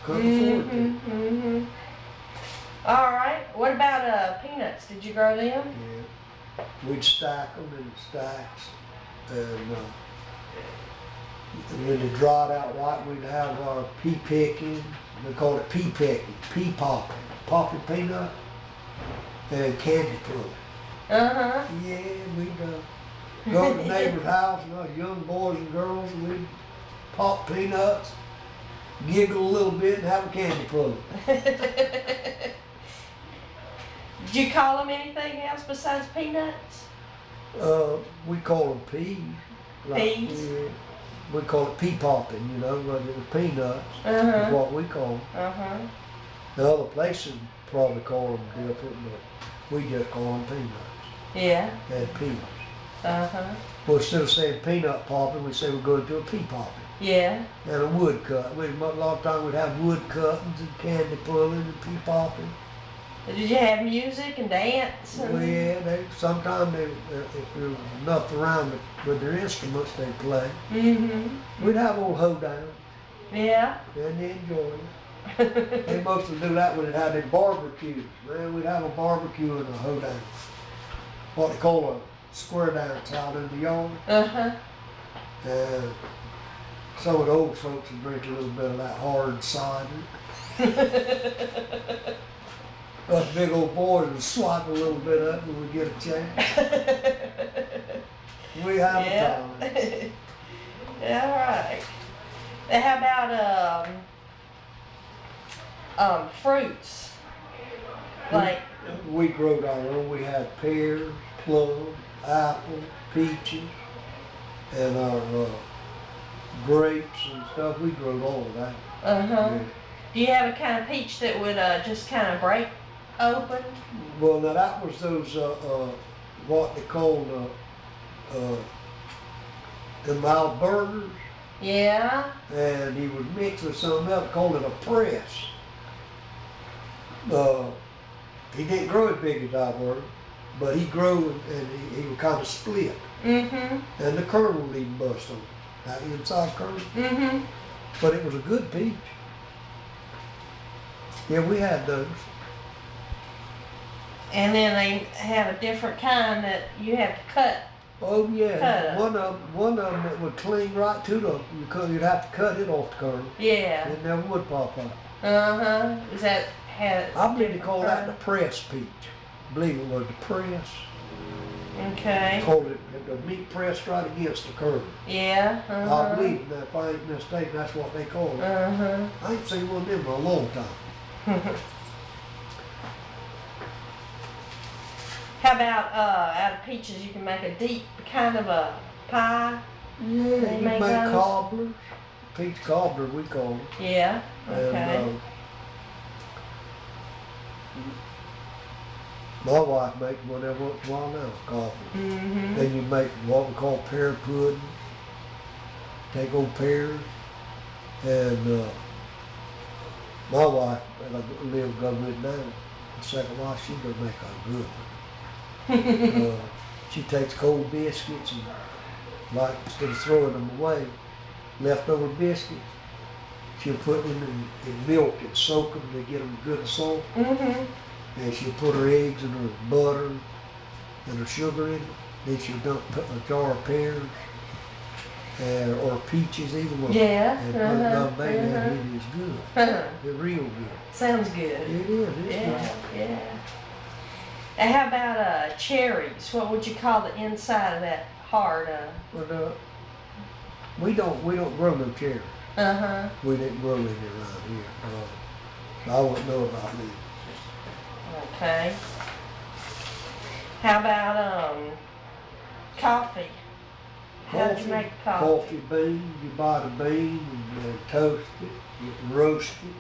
Couldn't afford to. Mm-hmm. All right. What about peanuts? Did you grow them? Yeah. We'd stack them in stacks, and when they dried out right, we'd have our pea picking. We call it pea picking, pea popping peanut, and candy pulling. Uh-huh. Yeah, we'd go to the neighbor's house, and us young boys and girls, and we'd pop peanuts, giggle a little bit, and have a candy pulling. Did you call them anything else besides peanuts? We call them peas. Peas? We call it pea popping, you know, but it was peanuts. Uh-huh. Is what we call them. Uh-huh. The other places probably call them different, but we just call them peanuts Yeah. and peas. Uh-huh. Well, instead of saying peanut popping, we say we're going to do a pea popping. Yeah. And a wood cut. A lot of times we'd have wood cuttings and candy pulling and pea popping. Did you have music and dance? Well, yeah, sometimes if there was enough around with their instruments they play, Mm-hmm. we'd have old hoedown Yeah. and they enjoy it. They mostly do that when they had their barbecues. Man, we'd have a barbecue and a hoedown. What they call a square dance out in the yard. Uh-huh. And some of the old folks would drink a little bit of that hard cider. Us big old boys would swipe a little bit up when we get a chance. We have a time. Yeah, right. Now, how about fruits? Like We growed our own. We had pears, plum, apple, peaches, and our grapes and stuff. We growed all of that. uh-huh. Yeah. Do you have a kind of peach that would just kind of break open? Well, now that was those what they called the mild burgers, Yeah. and he was mixed with something else, called it a press. He didn't grow as big as I were, but he grew and he was kind of split, Mm-hmm. and the kernel didn't bust on that inside kernel. Mm-hmm. But it was a good peach. Yeah, we had those. And then they have a different kind that you have to cut. Oh yeah, Cut one of them that would cling right to the, because you'd have to cut it off the kernel. Yeah. It never would pop up. Uh-huh. Is that has? I believe they call that the press peach. I believe it was the press. Okay. Called it the meat pressed right against the kernel. Yeah. I Uh-huh. believe that if I ain't mistaken, that's what they call it. Uh-huh. I ain't seen one of them in a long time. How about out of peaches you can make a deep kind of a pie? Yeah, They you make make those? cobblers. Peach cobbler we call them. Yeah. Okay. And my wife makes one every once in a while now, cobbler. Mm-hmm. Then you make what we call pear pudding. Take old pears, and my wife, and I live government now, the second wife, she gonna make a good one. She takes cold biscuits and, like, instead of throwing them away, leftover biscuits, she'll put them in milk and soak them to get them good and soft. Mm-hmm. And she'll put her eggs and her butter and her sugar in it. Then she'll dump a jar of pears or peaches, either one. Yeah. And put it down there, and it is good. Uh-huh. It's real good. Sounds good. It is. It's Yeah. Yeah. And how about cherries? What would you call the inside of that hard? good. But we don't grow no cherries. Uh-huh. We didn't grow any around here. I wouldn't know about them. Okay. How about coffee? How'd you make coffee? Coffee beans. You buy the beans and toast it, you roast it,